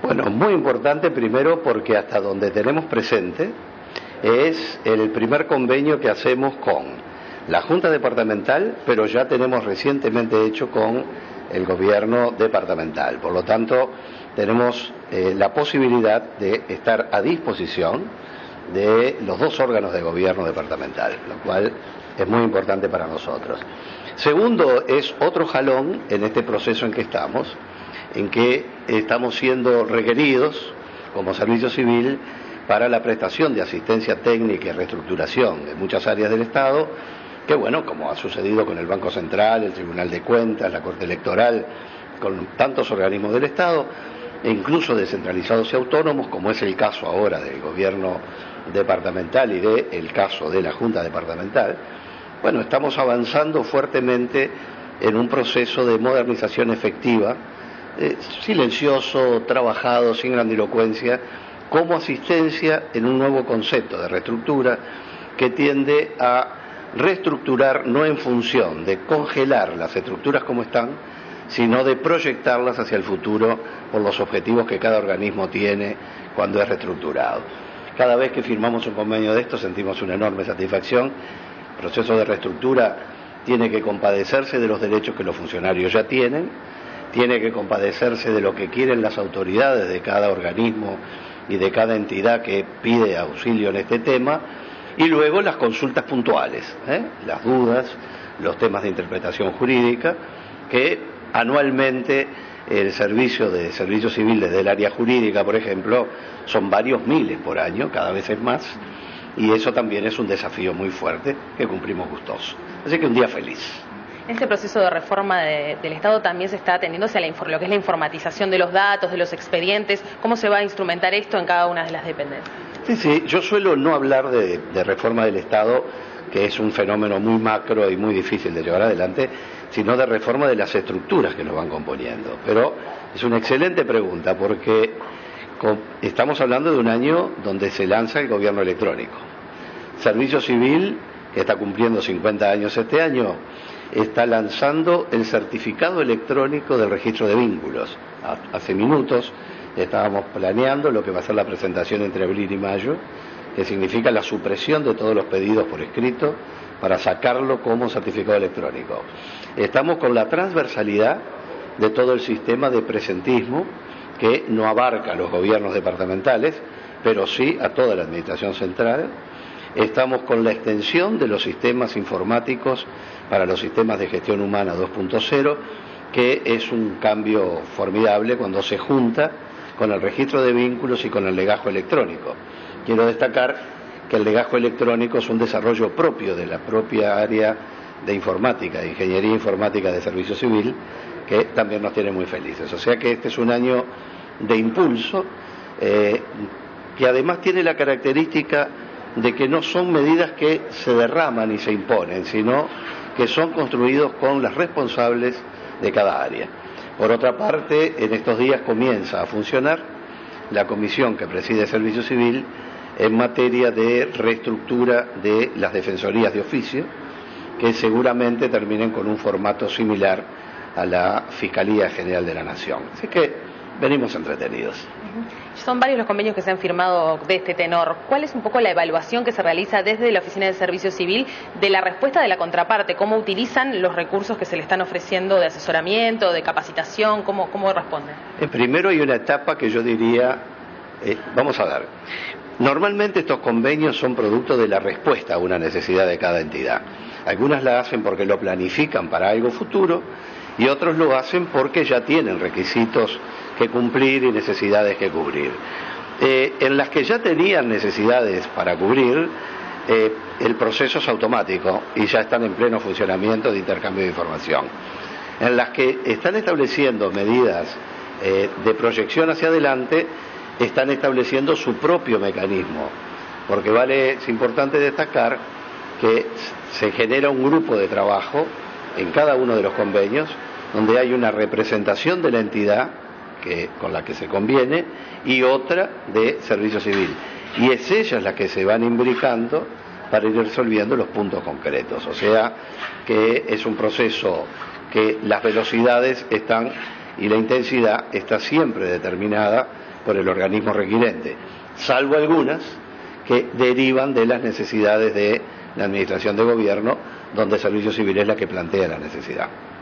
Bueno, muy importante primero porque hasta donde tenemos presente es el primer convenio que hacemos con la Junta Departamental, pero ya tenemos recientemente hecho con el gobierno departamental. Por lo tanto, tenemos la posibilidad de estar a disposición de los dos órganos de gobierno departamental, lo cual es muy importante para nosotros. Segundo, es otro jalón en este proceso en que estamos siendo requeridos como servicio civil para la prestación de asistencia técnica y reestructuración de muchas áreas del Estado, que bueno, como ha sucedido con el Banco Central, el Tribunal de Cuentas, la Corte Electoral, con tantos organismos del Estado, e incluso descentralizados y autónomos, como es el caso ahora del gobierno departamental y del caso de la Junta Departamental. Bueno, estamos avanzando fuertemente en un proceso de modernización efectiva, silencioso, trabajado, sin grandilocuencia, como asistencia en un nuevo concepto de reestructura que tiende a reestructurar no en función de congelar las estructuras como están, sino de proyectarlas hacia el futuro por los objetivos que cada organismo tiene cuando es reestructurado. Cada vez que firmamos un convenio de esto sentimos una enorme satisfacción. El proceso de reestructura tiene que compadecerse de los derechos que los funcionarios ya tienen, tiene que compadecerse de lo que quieren las autoridades de cada organismo y de cada entidad que pide auxilio en este tema, y luego las consultas puntuales, las dudas, los temas de interpretación jurídica, que anualmente el servicio civil desde el área jurídica, por ejemplo, son varios miles por año, cada vez es más, y eso también es un desafío muy fuerte que cumplimos gustoso. Así que un día feliz. Este proceso de reforma del Estado también se está atendiéndose a lo que es la informatización de los datos, de los expedientes. ¿Cómo se va a instrumentar esto en cada una de las dependencias? Sí, yo suelo no hablar de reforma del Estado, que es un fenómeno muy macro y muy difícil de llevar adelante, sino de reforma de las estructuras que lo van componiendo. Pero es una excelente pregunta porque estamos hablando de un año donde se lanza el gobierno electrónico. Servicio Civil, que está cumpliendo 50 años este año, está lanzando el certificado electrónico del registro de vínculos. Hace minutos estábamos planeando lo que va a ser la presentación entre abril y mayo, que significa la supresión de todos los pedidos por escrito para sacarlo como certificado electrónico. Estamos con la transversalidad de todo el sistema de presentismo que no abarca a los gobiernos departamentales, pero sí a toda la administración central. Estamos con la extensión de los sistemas informáticos para los sistemas de gestión humana 2.0, que es un cambio formidable cuando se junta con el registro de vínculos y con el legajo electrónico. Quiero destacar que el legajo electrónico es un desarrollo propio de la propia área de informática, de ingeniería informática de Servicio Civil, que también nos tiene muy felices. O sea que este es un año de impulso, que además tiene la característica de que no son medidas que se derraman y se imponen, sino que son construidos con las responsables de cada área. Por otra parte, en estos días comienza a funcionar la comisión que preside Servicio Civil en materia de reestructura de las defensorías de oficio, que seguramente terminen con un formato similar a la Fiscalía General de la Nación. Así que venimos entretenidos. Son varios los convenios que se han firmado de este tenor. ¿Cuál es un poco la evaluación que se realiza desde la Oficina de Servicio Civil de la respuesta de la contraparte? ¿Cómo utilizan los recursos que se le están ofreciendo de asesoramiento, de capacitación? ¿Cómo responden? Primero hay una etapa que yo diría, vamos a ver, normalmente estos convenios son producto de la respuesta a una necesidad de cada entidad. Algunas la hacen porque lo planifican para algo futuro y otros lo hacen porque ya tienen requisitos que cumplir y necesidades que cubrir. En las que ya tenían necesidades para cubrir, el proceso es automático y ya están en pleno funcionamiento de intercambio de información. En las que están estableciendo medidas de proyección hacia adelante, están estableciendo su propio mecanismo, porque es importante destacar que se genera un grupo de trabajo en cada uno de los convenios, donde hay una representación de la entidad con la que se conviene y otra de Servicio Civil. Y es ellas las que se van imbricando para ir resolviendo los puntos concretos. O sea que es un proceso que las velocidades están y la intensidad está siempre determinada por el organismo requirente, salvo algunas que derivan de las necesidades de la administración de gobierno, donde el servicio civil es la que plantea la necesidad.